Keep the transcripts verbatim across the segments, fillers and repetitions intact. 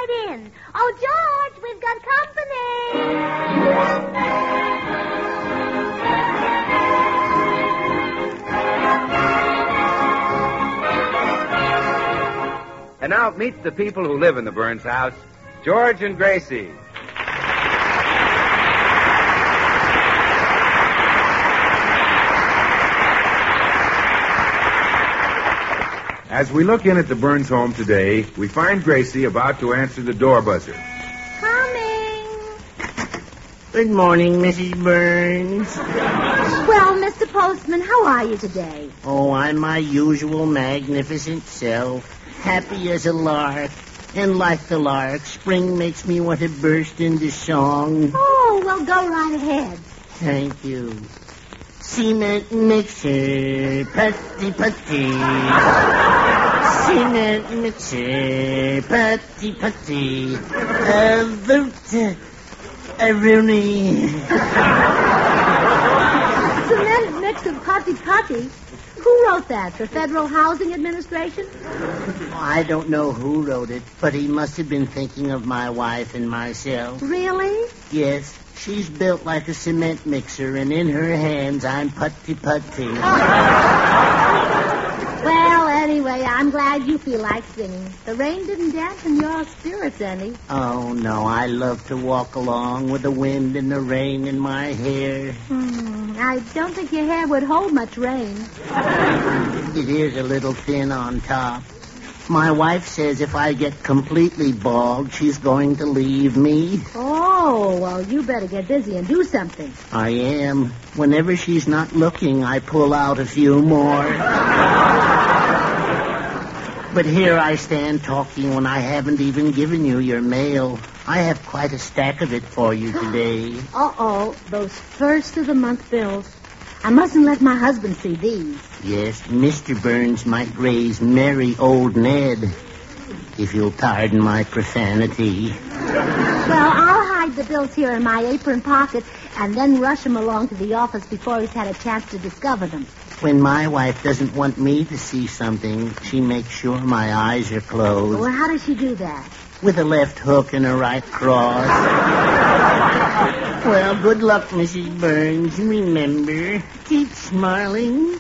right in. Oh, George, we've got company. And now meet the people who live in the Burns house, George and Gracie. As we look in at the Burns home today, we find Gracie about to answer the door buzzer. Coming. Good morning, Missus Burns. Well, Mister Postman, how are you today? Oh, I'm my usual magnificent self, happy as a lark. And like the lark, spring makes me want to burst into song. Oh, well, go right ahead. Thank you. Cement mixer, putty putty. Cement mixer, putty putty. A vote, a Rooney. Cement mix of putty putty? Who wrote that? The Federal Housing Administration? I don't know who wrote it, but he must have been thinking of my wife and myself. Really? Yes. She's built like a cement mixer, and in her hands, I'm putty-putty. Well, anyway, I'm glad you feel like singing. The rain didn't dampen your spirits any. Oh, no, I love to walk along with the wind and the rain in my hair. Hmm, I don't think your hair would hold much rain. It is a little thin on top. My wife says if I get completely bald, she's going to leave me. Oh, well, you better get busy and do something. I am. Whenever she's not looking, I pull out a few more. But here I stand talking when I haven't even given you your mail. I have quite a stack of it for you today. Uh-oh, those first of the month bills. I mustn't let my husband see these. Yes, Mister Burns might raise merry old Ned, if you'll pardon my profanity. Well, I'll hide the bills here in my apron pocket and then rush them along to the office before he's had a chance to discover them. When my wife doesn't want me to see something, she makes sure my eyes are closed. Well, how does she do that? With a left hook and a right cross. Well, good luck, Missus Burns. Remember, keep smiling.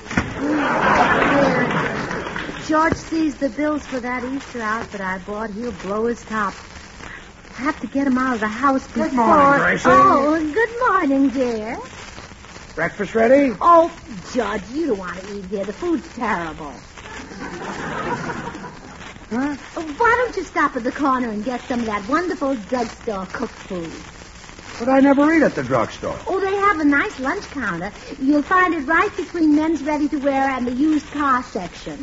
Here. George sees the bills for that Easter outfit I bought. He'll blow his top. I have to get him out of the house before... Good morning, Gracie. Oh, good morning, dear. Breakfast ready? Oh, Judge, you don't want to eat here. The food's terrible. Huh? Why don't you stop at the corner and get some of that wonderful drugstore cooked food? But I never eat at the drugstore. Oh, they have a nice lunch counter. You'll find it right between men's ready-to-wear and the used car section.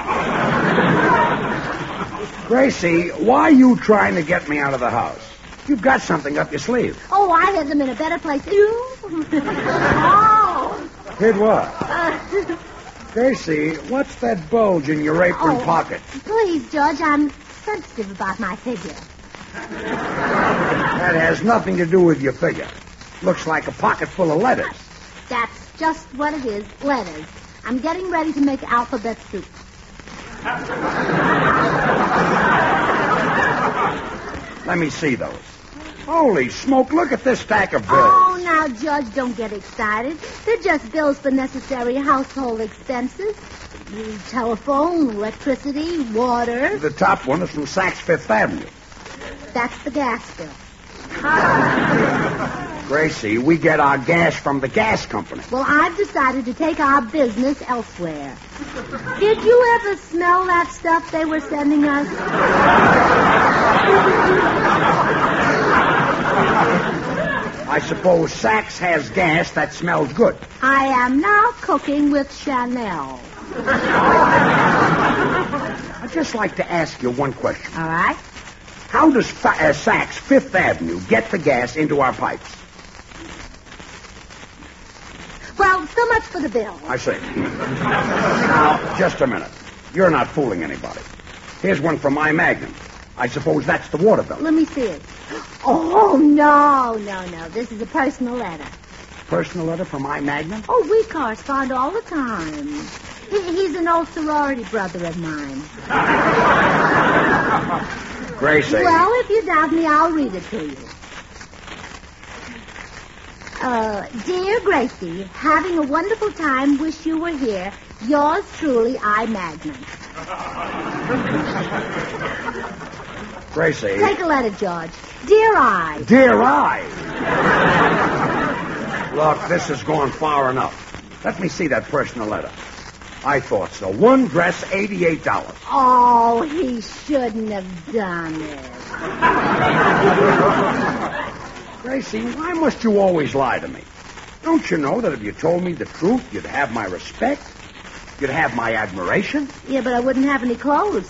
Gracie, why are you trying to get me out of the house? You've got something up your sleeve. Oh, I had them in a better place. You? Oh. Hid what? Uh, Gracie, what's that bulge in your apron oh, pocket? Please, Judge, I'm sensitive about my figure. That has nothing to do with your figure. Looks like a pocket full of letters. That's just what it is, letters. I'm getting ready to make alphabet soup. Let me see those. Holy smoke, look at this stack of bills. Oh, now, Judge, don't get excited. They're just bills for necessary household expenses. Telephone, electricity, water. The top one is from Saks Fifth Avenue. That's the gas bill. Gracie, we get our gas from the gas company. Well, I've decided to take our business elsewhere. Did you ever smell that stuff they were sending us? I suppose Saks has gas that smells good. I am now cooking with Chanel. I'd just like to ask you one question. All right. How does Fa- uh, Saks Fifth Avenue get the gas into our pipes? Well, so much for the bill. I see. Now, just a minute. You're not fooling anybody. Here's one from my Magnum. I suppose that's the water bill. Let me see it. Oh, no, no, no. This is a personal letter. Personal letter from my Magnum? Oh, we correspond all the time. He, he's an old sorority brother of mine. Gracie. Well, if you doubt me, I'll read it to you. Uh, dear Gracie, having a wonderful time. Wish you were here. Yours truly, I. Magnum. Gracie. Take a letter, George. Dear I. Dear I. Look, this has gone far enough. Let me see that personal letter. I thought so. One dress, eighty-eight dollars. Oh, he shouldn't have done it. Gracie, why must you always lie to me? Don't you know that if you told me the truth, you'd have my respect? You'd have my admiration? Yeah, but I wouldn't have any clothes.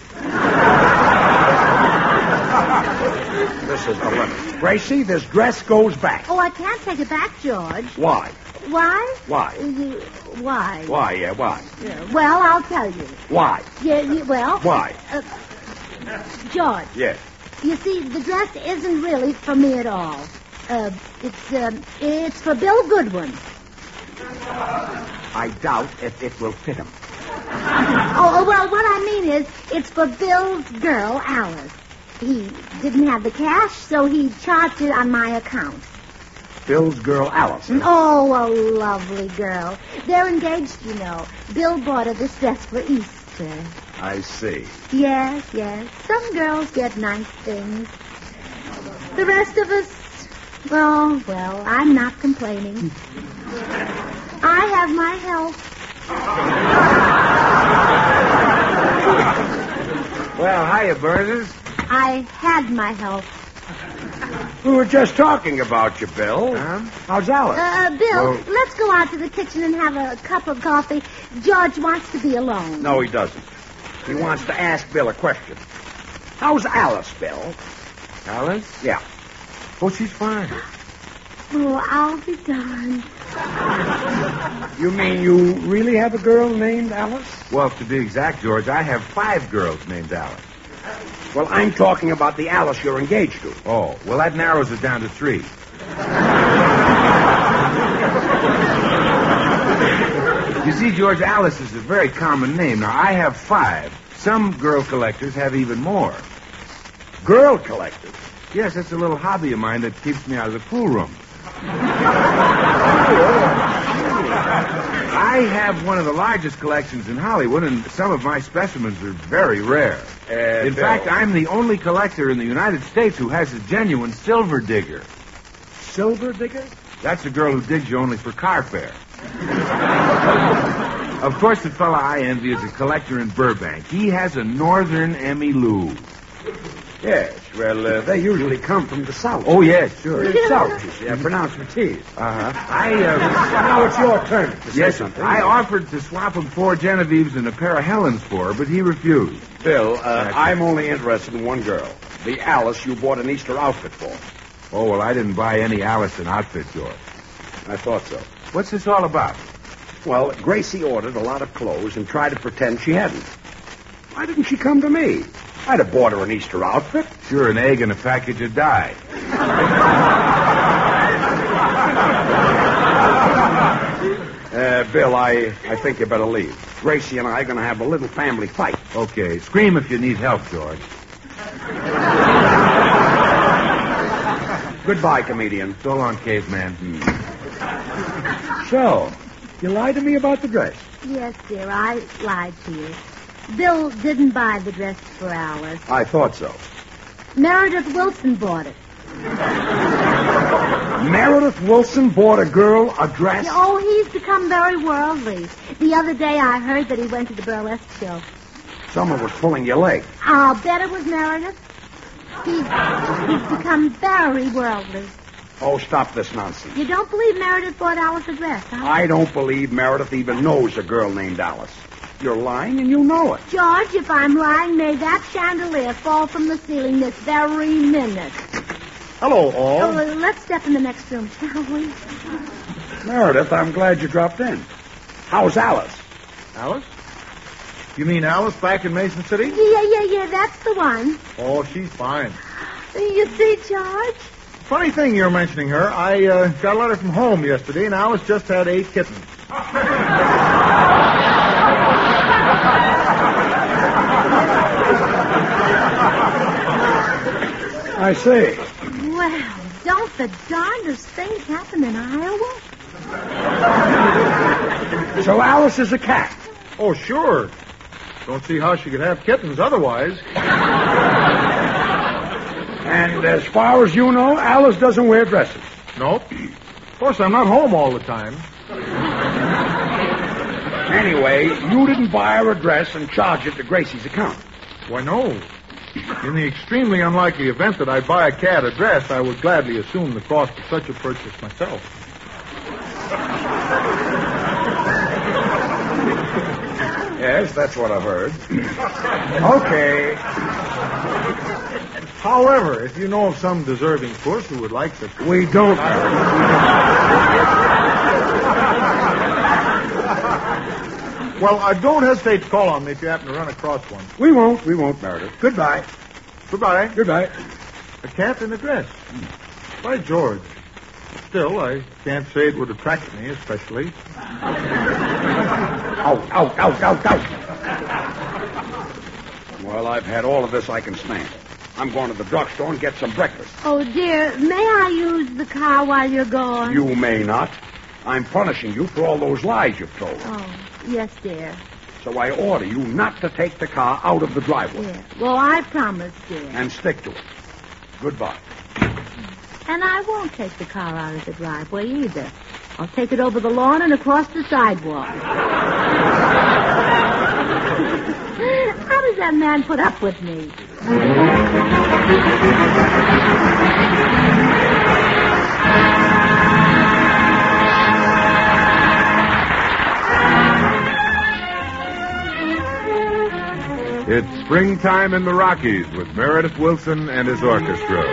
This is the limit. Gracie, this dress goes back. Oh, I can't take it back, George. Why? Why? Why? Uh, why? Why, yeah, why? Yeah, well, I'll tell you. Why? Yeah, yeah well... Why? Uh, George. Yes. You see, the dress isn't really for me at all. Uh, it's, um, it's for Bill Goodwin. I doubt if it will fit him. Oh, well, what I mean is, it's for Bill's girl, Alice. He didn't have the cash, so he charged it on my account. Bill's girl, Alice. Oh, a lovely girl. They're engaged, you know. Bill bought her this dress for Easter. I see. Yes, yes. Some girls get nice things. The rest of us, well, well, I'm not complaining. I have my health. Well, hiya, Burners. I had my health. We were just talking about you, Bill. Huh? How's Alice? Uh, Bill, Well- let's go out to the kitchen and have a cup of coffee. George wants to be alone. No, he doesn't. He wants to ask Bill a question. How's Alice, Bill? Alice? Yeah. Oh, she's fine. Oh, I'll be darned. You mean you really have a girl named Alice? Well, to be exact, George, I have five girls named Alice. Well, I'm talking about the Alice you're engaged to. Oh, well, that narrows it down to three. You see, George, Alice is a very common name. Now, I have five. Some girl collectors have even more. Girl collectors? Yes, that's a little hobby of mine that keeps me out of the pool room. I have one of the largest collections in Hollywood, and some of my specimens are very rare. Uh, in Bill. fact, I'm the only collector in the United States who has a genuine silver digger. Silver digger? That's a girl who digs you only for car fare. Of course, the fella I envy is a collector in Burbank. He has a Northern Emmy Lou. Yes, well, uh, they usually come from the South. Oh, yes, sure. It's South, you see. I pronounce the T's. Uh-huh. I, uh... Now it's your turn to say Yes, something. I offered to swap him four Genevieves and a pair of Helens for her, but he refused. Bill, uh, That's I'm only interested in one girl. The Alice you bought an Easter outfit for. Oh, well, I didn't buy any Allison outfit, George. I thought so. What's this all about? Well, Gracie ordered a lot of clothes and tried to pretend she hadn't. Why didn't she come to me? I'd have bought her an Easter outfit. Sure, an egg and a package of dye. Uh, Bill, I, I think you better leave. Gracie and I are going to have a little family fight. Okay, scream if you need help, George. Goodbye, comedian. So long, caveman. So, you lied to me about the dress. Yes, dear, I lied to you. Bill didn't buy the dress for Alice. I thought so. Meredith Wilson bought it. Meredith Wilson bought a girl a dress? Oh, he's become very worldly. The other day I heard that he went to the burlesque show. Someone was pulling your leg. I'll bet it was Meredith. He's, he's become very worldly. Oh, stop this nonsense. You don't believe Meredith bought Alice a dress, huh? I don't believe Meredith even knows a girl named Alice. You're lying and you know it. George, if I'm lying, may that chandelier fall from the ceiling this very minute. Hello, all. Oh, uh, let's step in the next room, shall we? Meredith, I'm glad you dropped in. How's Alice? Alice? You mean Alice back in Mason City? Yeah, yeah, yeah, that's the one. Oh, she's fine. You see, George? Funny thing you're mentioning her. I uh, got a letter from home yesterday, and Alice just had eight kittens. I see. Well, don't the darndest things happen in Iowa? So Alice is a cat. Oh, sure. Don't see how she could have kittens otherwise. And as far as you know, Alice doesn't wear dresses. Nope. Of course, I'm not home all the time. Anyway, you didn't buy her a dress and charge it to Gracie's account. Why, no. In the extremely unlikely event that I buy a cat a dress, I would gladly assume the cost of such a purchase myself. Yes, that's what I've heard. Okay. However, if you know of some deserving puss who would like such... We don't. Well, uh, don't hesitate to call on me if you happen to run across one. We won't. We won't, Meredith. Goodbye. Goodbye. Goodbye. A cat in a dress. By George. Still, I can't say it would attract me, especially. Out, out, out, out, out. Well, I've had all of this I can stand. I'm going to the drugstore and get some breakfast. Oh, dear, may I use the car while you're gone? You may not. I'm punishing you for all those lies you've told. Oh, yes, dear. So I order you not to take the car out of the driveway. Yeah. Well, I promise, dear. And stick to it. Goodbye. And I won't take the car out of the driveway either. I'll take it over the lawn and across the sidewalk. How does that man put up with me? It's Springtime in the Rockies with Meredith Wilson and his orchestra.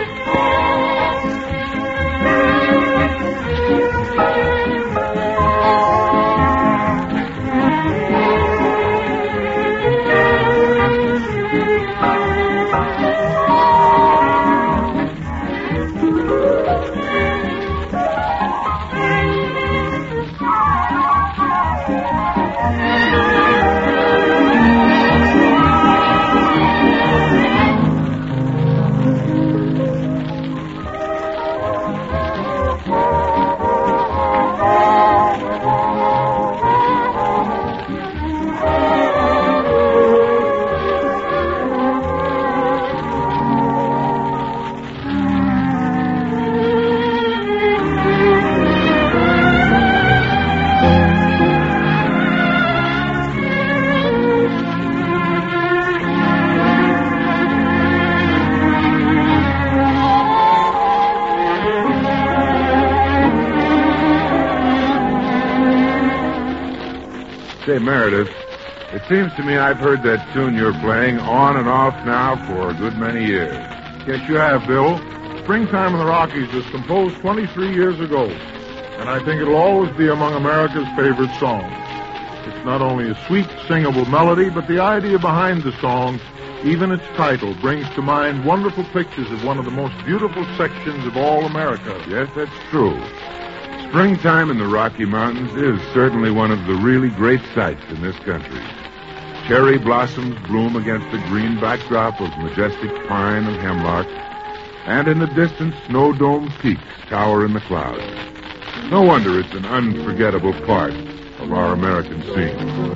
Say, Meredith, it seems to me I've heard that tune you're playing on and off now for a good many years. Yes, you have, Bill. Springtime in the Rockies was composed twenty-three years ago, and I think it'll always be among America's favorite songs. It's not only a sweet, singable melody, but the idea behind the song, even its title, brings to mind wonderful pictures of one of the most beautiful sections of all America. Yes, that's true. Springtime in the Rocky Mountains is certainly one of the really great sights in this country. Cherry blossoms bloom against the green backdrop of majestic pine and hemlock, and in the distance, snow-domed peaks tower in the clouds. No wonder it's an unforgettable part of our American scene.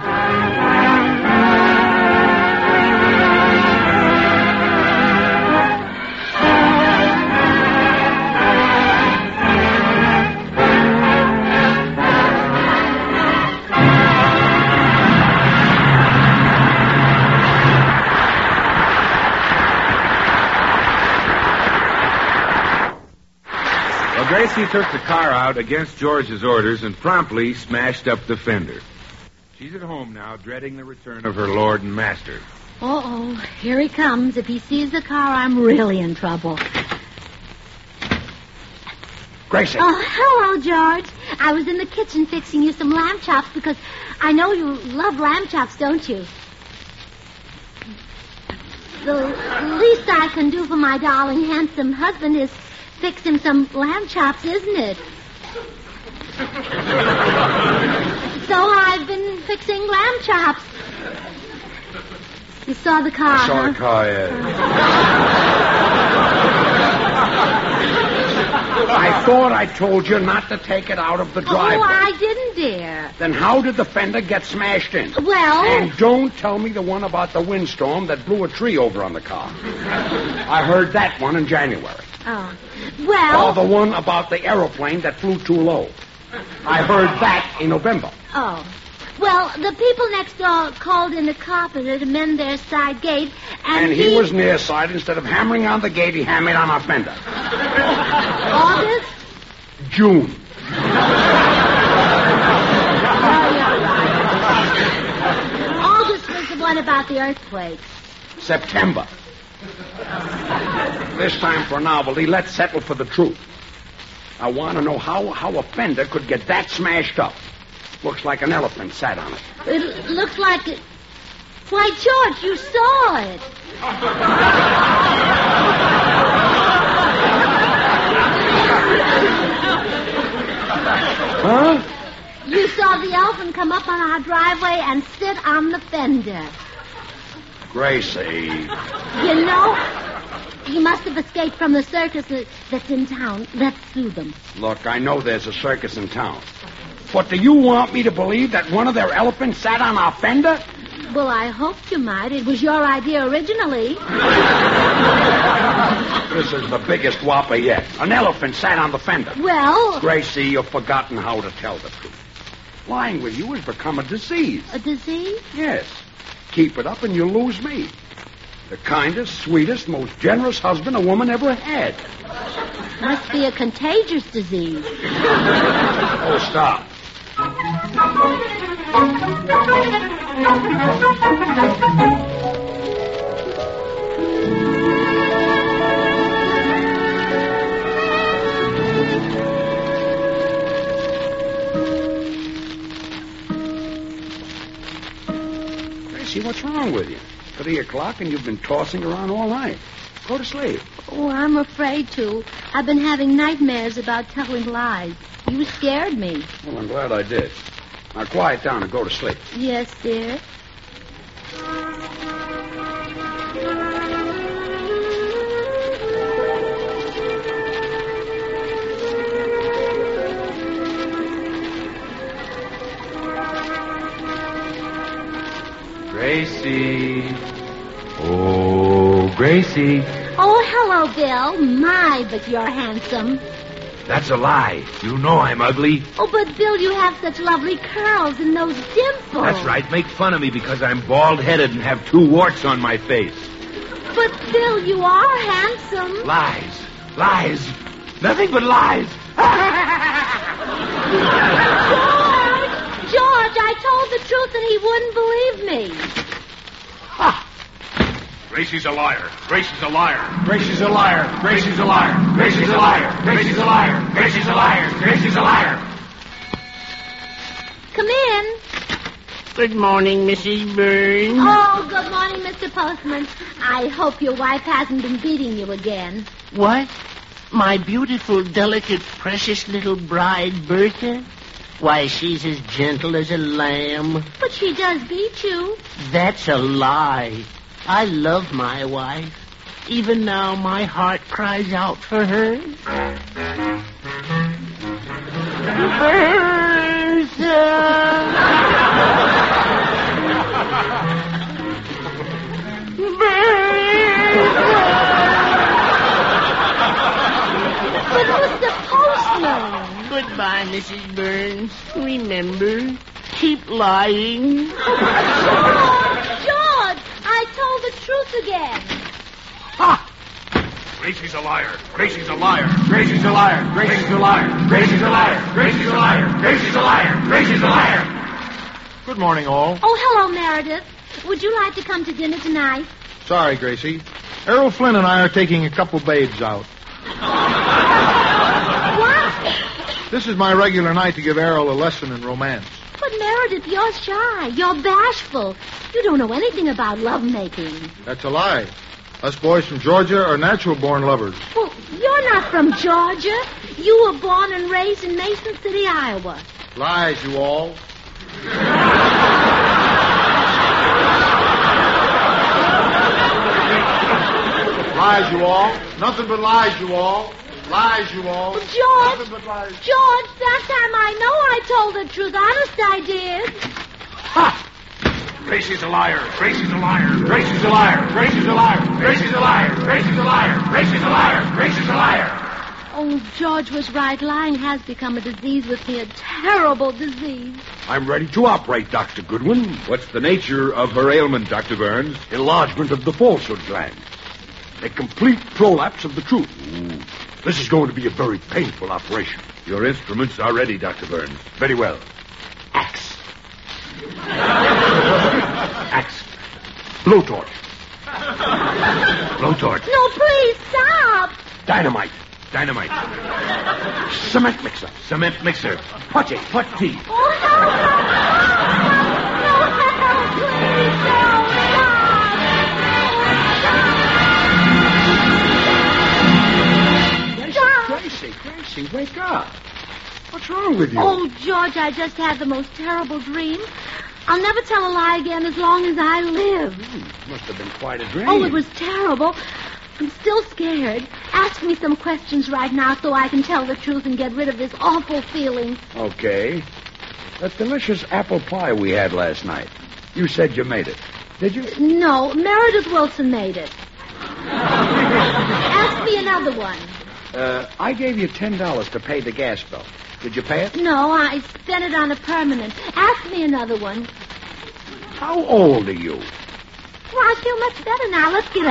Gracie took the car out against George's orders and promptly smashed up the fender. She's at home now, dreading the return of her lord and master. Uh-oh, here he comes. If he sees the car, I'm really in trouble. Gracie. Oh, hello, George. I was in the kitchen fixing you some lamb chops because I know you love lamb chops, don't you? The least I can do for my darling, handsome husband is fix him some lamb chops, isn't it? So I've been fixing lamb chops. You saw the car, I saw huh? the car, yeah. I thought I told you not to take it out of the driveway. Oh, I didn't dare. Then how did the fender get smashed in? Well... And don't tell me the one about the windstorm that blew a tree over on the car. I heard that one in January. Oh. Well... Or the one about the aeroplane that flew too low. I heard that in November. Oh. Well, the people next door called in a carpenter to mend their side gate, and, And he, he was near side. Instead of hammering on the gate, he hammered on our fender. August? June. August was the one about the earthquake. September. This time for a novelty, let's settle for the truth. I want to know how, how a fender could get that smashed up. Looks like an elephant sat on it. It looks like it... Why, George, you saw it. Huh? You saw the elephant come up on our driveway and sit on the fender. Gracie. You know, he must have escaped from the circus that's in town. Let's sue them. Look, I know there's a circus in town. But do you want me to believe that one of their elephants sat on our fender? Well, I hoped you might. It was your idea originally. This is the biggest whopper yet. An elephant sat on the fender. Well... Gracie, you've forgotten how to tell the truth. Lying with you has become a disease. A disease? Yes. Keep it up and you'll lose me. The kindest, sweetest, most generous husband a woman ever had. Must be a contagious disease. Oh, stop. Gracie, what's wrong with you? Three o'clock and you've been tossing around all night. Go to sleep. Oh, I'm afraid to. I've been having nightmares about telling lies. You scared me. Well, I'm glad I did. Now quiet down and go to sleep. Yes, dear. Gracie. Oh, Gracie. Oh, hello, Bill. My, but you're handsome. That's a lie. You know I'm ugly. Oh, but Bill, you have such lovely curls and those dimples. That's right. Make fun of me because I'm bald-headed and have two warts on my face. But, Bill, you are handsome. Lies. Lies. Nothing but lies. George! George, I told the truth and he wouldn't believe me. Ha! Gracie's a liar. Gracie's a liar. Gracie's a liar. Gracie's a liar. Gracie's a liar. Gracie's a liar. Gracie's a liar. Gracie's a liar. Come in. Good morning, Missus Burns. Oh, good morning, Mister Postman. I hope your wife hasn't been beating you again. What? My beautiful, delicate, precious little bride, Bertha? Why, she's as gentle as a lamb. But she does beat you. That's a lie. I love my wife. Even now, my heart cries out for her. But Mister Postman. Goodbye, Missus Burns. Remember, keep lying. George, I told the truth again. Ha! Gracie's a liar. Gracie's a liar. Gracie's a liar. Gracie's a liar. Gracie's a liar. Gracie's a liar. Gracie's a liar. Gracie's a liar. Good morning, all. Oh, hello, Meredith. Would you like to come to dinner tonight? Sorry, Gracie. Errol Flynn and I are taking a couple babes out. What? This is my regular night to give Errol a lesson in romance. But, Meredith, you're shy. You're bashful. You don't know anything about lovemaking. That's a lie. Us boys from Georgia are natural-born lovers. Well, you're not from Georgia. You were born and raised in Mason City, Iowa. Lies, you all. Lies, you all. Nothing but lies, you all. Lies, you all. George! Nothing but lies. George, that time I know I told the truth. Honest, I did. Ha! Gracie's a liar. Gracie's a liar. Gracie's a liar. Gracie's a liar. Gracie's a liar. Gracie's a liar. Gracie's a liar. Gracie's a liar. Oh, George was right. Lying has become a disease with me, a terrible disease. I'm ready to operate, Doctor Goodwin. What's the nature of her ailment, Doctor Burns? Enlargement of the falsehood gland. A complete prolapse of the truth. Ooh. This is going to be a very painful operation. Your instruments are ready, Doctor Burns. Very well. Axe. Axe. Blowtorch. Blowtorch. No, please, stop. Dynamite. Dynamite. Cement mixer. Cement mixer. Putty. Putty. Oh, no, no, no, please, don't stop. Gracie, Gracie, wake up. What's wrong with you? Oh, George, I just had the most terrible dream. I'll never tell a lie again as long as I live. Hmm, must have been quite a dream. Oh, it was terrible. I'm still scared. Ask me some questions right now so I can tell the truth and get rid of this awful feeling. Okay. That delicious apple pie we had last night. You said you made it. Did you? No, Meredith Wilson made it. Ask me another one. Uh, I gave you ten dollars to pay the gas bill. Did you pay it? No, I spent it on a permanent. Ask me another one. How old are you? Well, I feel much better now. Let's get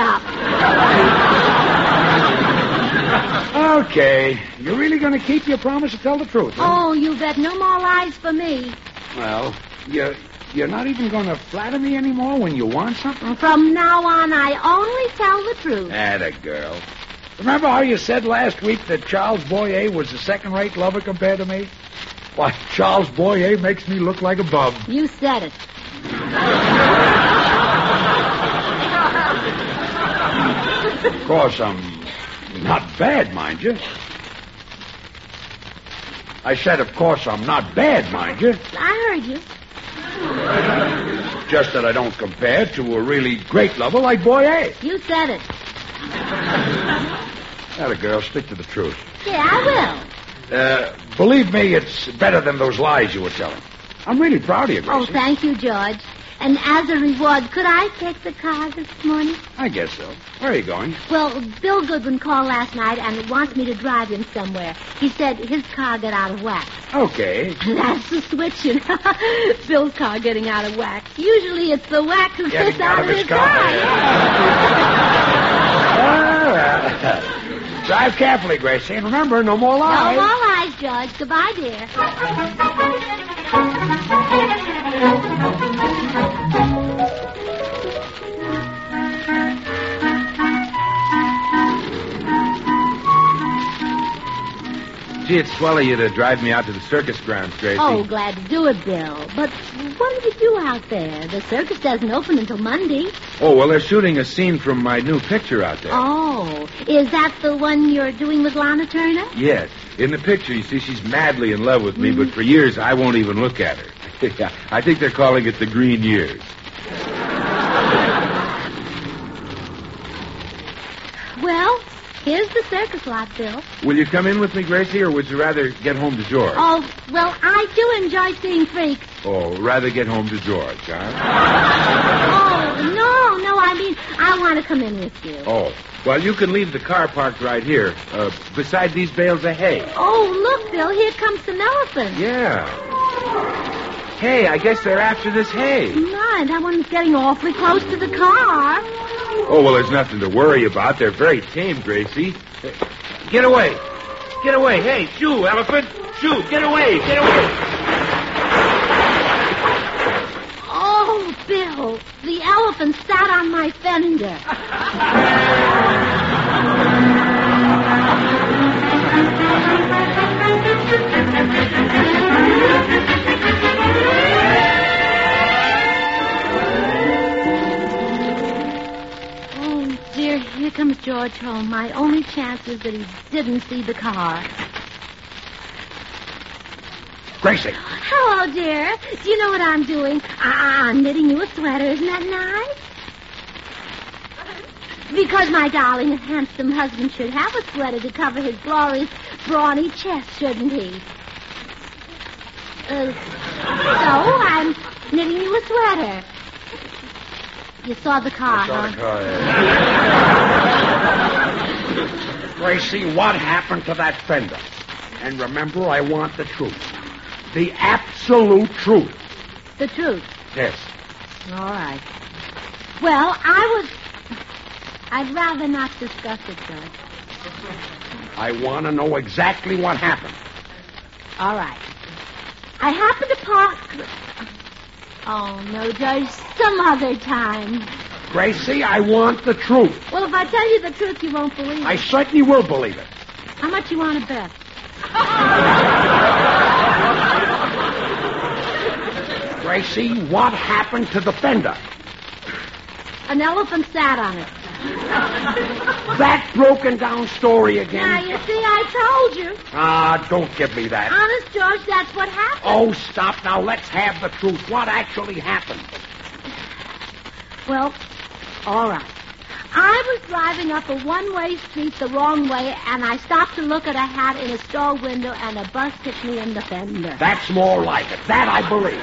up. Okay. You're really going to keep your promise to tell the truth, huh? Oh, you bet. No more lies for me. Well, you're, you're not even going to flatter me anymore when you want something? From now on, I only tell the truth. Atta girl. Remember how you said last week that Charles Boyer was a second-rate lover compared to me? Why, Charles Boyer makes me look like a bum. You said it. Of course, I'm not bad, mind you. I said, of course, I'm not bad, mind you. I heard you. Just that I don't compare to a really great lover like Boyer. You said it. Atta girl, stick to the truth. Yeah, I will. Uh, believe me, it's better than those lies you were telling. I'm really proud of you, Gracie. Oh, thank you, George. And as a reward, could I take the car this morning? I guess so. Where are you going? Well, Bill Goodwin called last night and wants me to drive him somewhere. He said his car got out of wax. Okay. That's the switching. Bill's car getting out of wax. Usually it's the wax who Getting gets out, out of of his his car. car. All right. Drive carefully, Gracie. And remember, no more No lies. more lies, George. Goodbye, dear. Gee, it's swell of you to drive me out to the circus grounds, Gracie. Oh, glad to do it, Bill. But what do you do out there? The circus doesn't open until Monday. Oh, well, they're shooting a scene from my new picture out there. Oh, is that the one you're doing with Lana Turner? Yes. In the picture, you see, she's madly in love with me, mm-hmm. but for years I won't even look at her. I think they're calling it the Green Years. Well, here's the circus lot, Bill. Will you come in with me, Gracie, or would you rather get home to George? Oh, well, I do enjoy seeing freaks. Oh, rather get home to George, huh? Oh, no, no, I mean, I want to come in with you. Oh, well, you can leave the car parked right here, uh, beside these bales of hay. Oh, look, Bill, here comes some elephants. Yeah. Hey, I guess they're after this hay. Mind, that one's getting awfully close to the car. Oh, well, there's nothing to worry about. They're very tame, Gracie. Get away. Get away. Hey, shoo, elephant. Shoo, get away. Get away. Oh, Bill, the elephant sat on my fender. Here comes George home. My only chance is that he didn't see the car. Gracie. Hello, dear. Do you know what I'm doing? I- I'm knitting you a sweater. Isn't that nice? Because my darling and handsome husband should have a sweater to cover his glorious, brawny chest, shouldn't he? Uh, so I'm knitting you a sweater. You saw the car, I saw huh? the car, yeah. Gracie, what happened to that fender? And remember, I want the truth. The absolute truth. The truth. Yes. All right. Well, I was... I'd rather not discuss it, Judge. I want to know exactly what happened. All right. I happened to park... Oh, no, Judge, some other time. Gracie, I want the truth. Well, if I tell you the truth, you won't believe it. I certainly will believe it. How much you want to bet? Gracie, what happened to the fender? An elephant sat on it. That broken down story again? Now, you see, I told you. Ah, don't give me that. Honest, George, that's what happened. Oh, stop now. Let's have the truth. What actually happened? Well, all right. I was driving up a one-way street the wrong way, and I stopped to look at a hat in a store window, and a bus hit me in the fender. That's more like it. That I believe.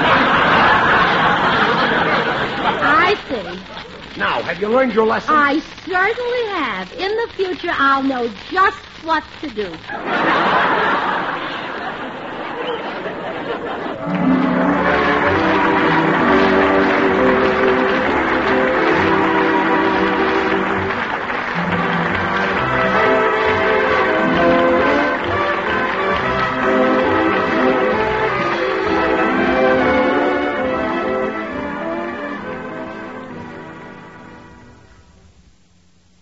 I see. Now, have you learned your lesson? I certainly have. In the future, I'll know just what to do.